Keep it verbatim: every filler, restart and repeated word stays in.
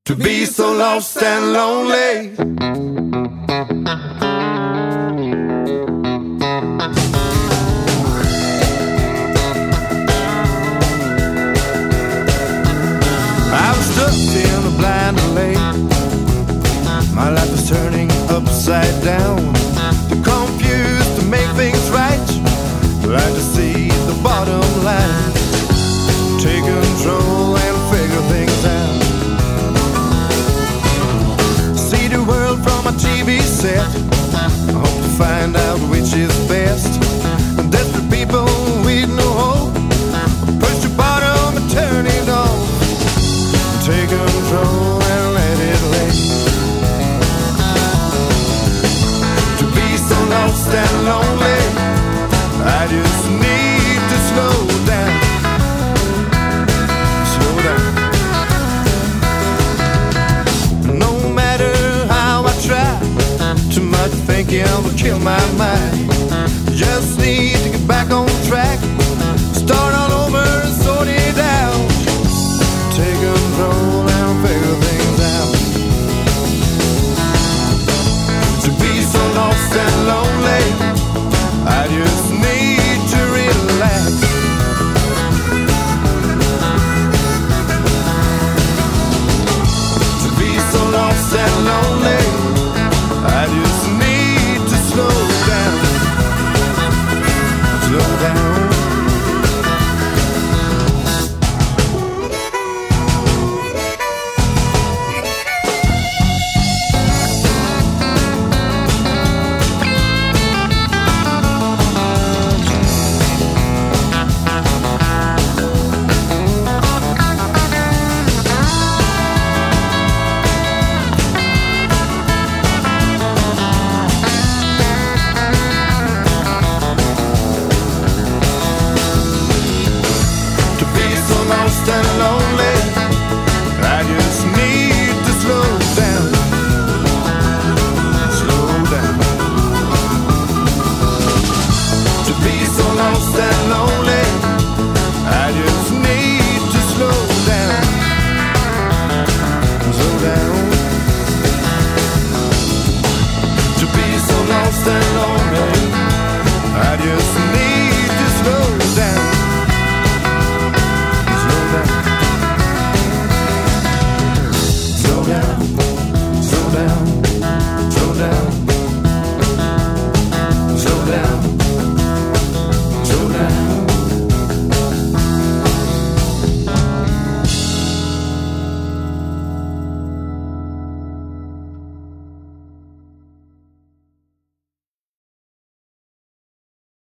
to be so lost and lonely. I was stuck in a blind lake. My life is turning upside down. Too confused to make things right. Trying to see the bottom line. Take control and figure things out. See the world from a T V set. I hope to find out which is best. Desperate people with no hope. Push the bottom and turn it off. Take control and let it lay. To be so lost and lonely, I just need to slow down. Slow down. No matter how I try, too much thinking will kill my mind. Just need to get back on track. Start all over and sort it out. Take control and figure